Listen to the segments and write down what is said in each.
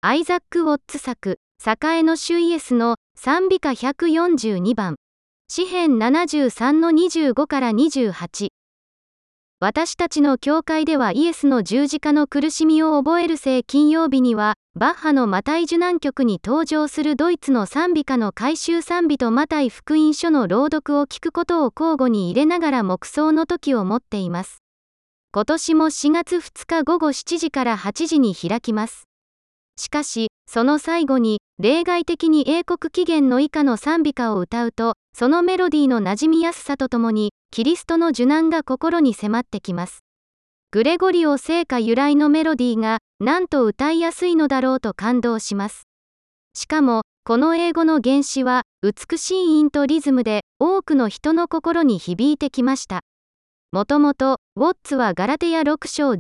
アイザック・ウォッツ作、栄の主イエスの賛美歌142番。詩編73の25から28。私たちの教会ではイエスの十字架の苦しみを覚える聖金曜日には、バッハのマタイ受難曲に登場するドイツの賛美歌の改宗賛美とマタイ福音書の朗読を聞くことを交互に入れながら黙想の時を持っています。今年も4月2日午後7時から8時に開きます。しかし、その最後に、例外的に英国起源の以下の賛美歌を歌うと、そのメロディーの馴染みやすさとともに、キリストの受難が心に迫ってきます。グレゴリオ聖歌由来のメロディーが、なんと歌いやすいのだろうと感動します。しかも、この英語の原詞は、美しい韻とリズムで、多くの人の心に響いてきました。もともと、ウォッツはガラテヤ6章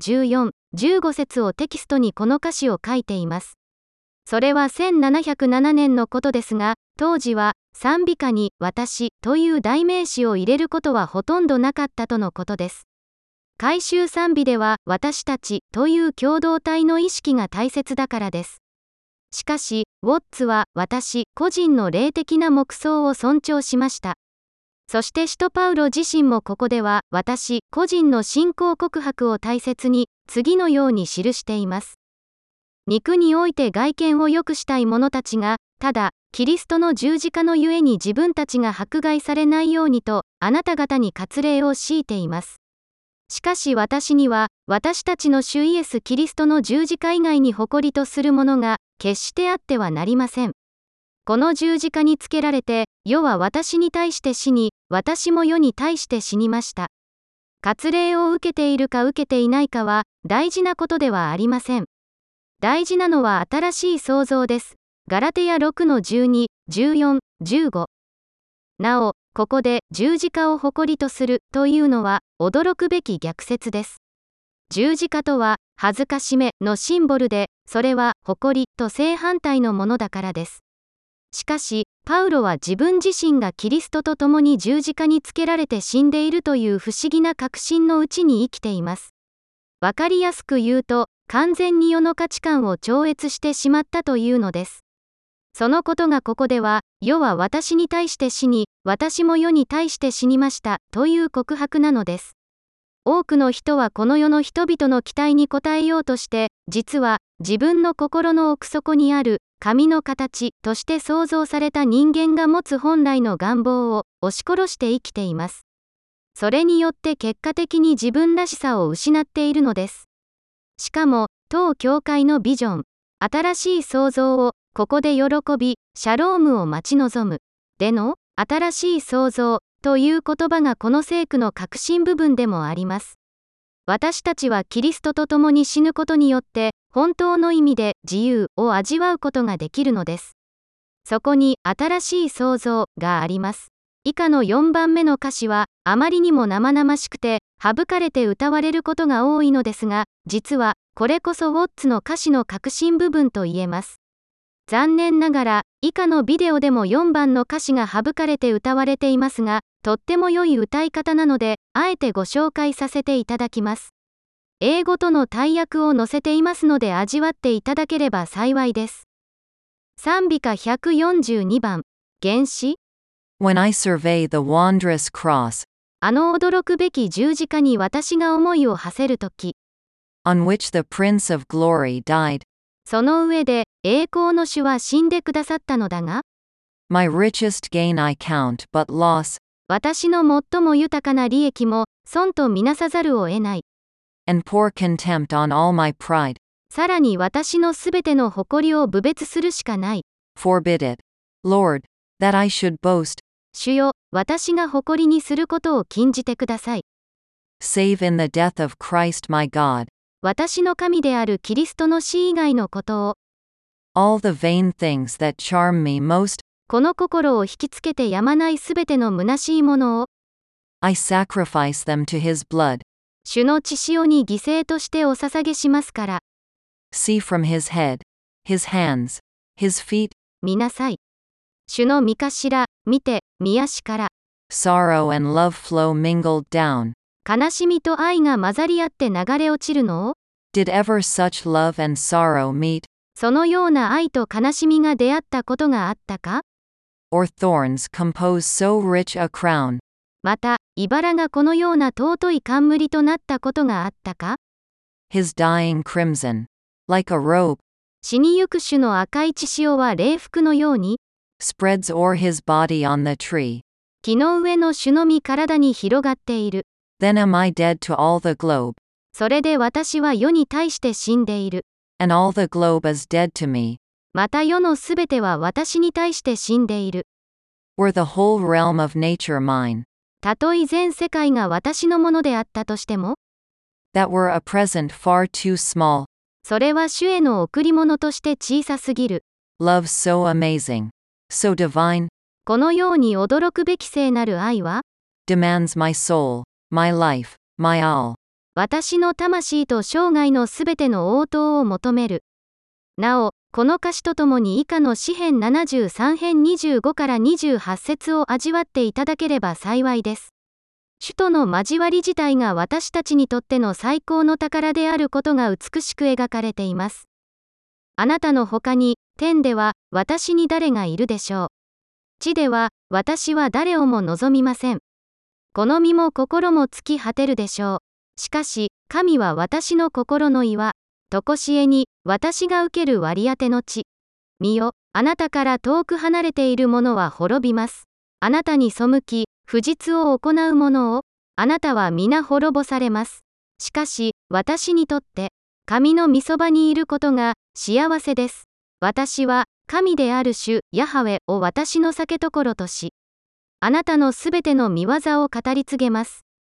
14、15節をテキストにこの歌詞を書いています。それは1707年のことですが、当時は、賛美歌に、私、という代名詞を入れることはほとんどなかったとのことです。改宗賛美では、私たち、という共同体の意識が大切だからです。しかし、ウォッツは、私、個人の霊的な黙想を尊重しました。そして使徒パウロ自身もここでは、私、個人の信仰告白を大切に、次のように記しています。肉において外見を良くしたい者たちが、ただ、キリストの十字架のゆえに自分たちが迫害されないようにと、あなた方に割礼を強いています。しかし私には、私たちの主イエス・キリストの十字架以外に誇りとするものが、決してあってはなりません。この十字架につけられて、世は私に対して死に、私も世に対して死にました。割礼を受けているか受けていないかは、大事なことではありません。大事なのは新しい創造です。ガラテヤ6の12、14、15。なお、ここで十字架を誇りとするというのは驚くべき逆説です。十字架とは恥ずかしめのシンボルで、それは誇りと正反対のものだからです。しかし、パウロは自分自身がキリストと共に十字架につけられて死んでいるという不思議な確信のうちに生きています。わかりやすく言うと、完全に世の価値観を超越してしまったというのです。そのことがここでは、世は私に対して死に、私も世に対して死にました、という告白なのです。多くの人はこの世の人々の期待に応えようとして、実は、自分の心の奥底にある、神の形として創造された人間が持つ本来の願望を押し殺して生きています。それによって結果的に自分らしさを失っているのです。しかも、当教会のビジョン、新しい創造を、ここで喜び、シャロームを待ち望む。での、新しい創造、という言葉がこの聖句の核心部分でもあります。私たちはキリストと共に死ぬことによって、本当の意味で自由を味わうことができるのです。そこに新しい創造があります。以下の4番目の歌詞は、あまりにも生々しくて、省かれて歌われることが多いのですが、実は、これこそウォッツの歌詞の核心部分と言えます。残念ながら、以下のビデオでも4番の歌詞が省かれて歌われていますが、とっても良い歌い方なので、あえてご紹介させていただきます。英語との大訳を載せていますので味わっていただければ幸いです。賛美歌142番、原詞 When I survey the wondrous cross, あの驚くべき十字架に私が思いを馳せるとき、 on which the Prince of Glory died, その上で栄光の主は死んでくださったのだが、 my richest gain I count but loss, 私の最も豊かな利益も損とみなさざるを得ない。 and pour contempt on all my pride. さらに私のすべての誇りを侮蔑するしかない。 Forbid it, Lord, that I should boast, 主よ、私が誇りにすることを禁じてください。 save in the death of Christ my God. 私の神であるキリストの死以外のことを、 All the vain things that charm me most, この心を引きつけてやまないすべての虚しいものを、 I sacrifice them to his blood. 主の血潮に犠牲としてお捧げしますから。 See from his head, his hands, his feet, 見なさい。主の御頭、見て、御足から。 sorrow and love flow mingled down. 悲しみと愛が混ざり合って流れ落ちるのを、 Did ever such love and sorrow meet? そのような愛と悲しみが出会ったことがあったか？ Or thorns compose so rich a crown? また、茨がこのような尊い冠となったことがあったか？ His dying crimson. Like a robe. 死にゆく種の赤い血潮は礼服のように、 Spreads o'er his body on the tree. 木の上の種の実体に広がっている。 Then am I dead to all the globe. それで私は世に対して死んでいる。 And all the globe is dead to me. また世のすべては私に対して死んでいる。 Were the whole realm of nature mine. たとえ全世界が私のものであったとしても、 That were a present far too small. それは主への贈り物として小さすぎる。 Love so amazing. So divine. このように驚くべき聖なる愛は、 Demands my soul, my life, my all. 私の魂と生涯のすべての応答を求める。なお、この歌詞とともに以下の詩編73編25から28節を味わっていただければ幸いです。主との交わり自体が私たちにとっての最高の宝であることが美しく描かれています。あなたの他に、天では、私に誰がいるでしょう。地では、私は誰をも望みません。この身も心も尽き果てるでしょう。しかし、神は私の心の岩。とこしえに、私が受ける割り当ての地。見よ、あなたから遠く離れている者は滅びます。あなたに背き、不実を行う者を、あなたは皆滅ぼされます。しかし、私にとって、神の御そばにいることが幸せです。私は、神である主、ヤハウェを私の酒所とし、あなたのすべての御業を語り継げます。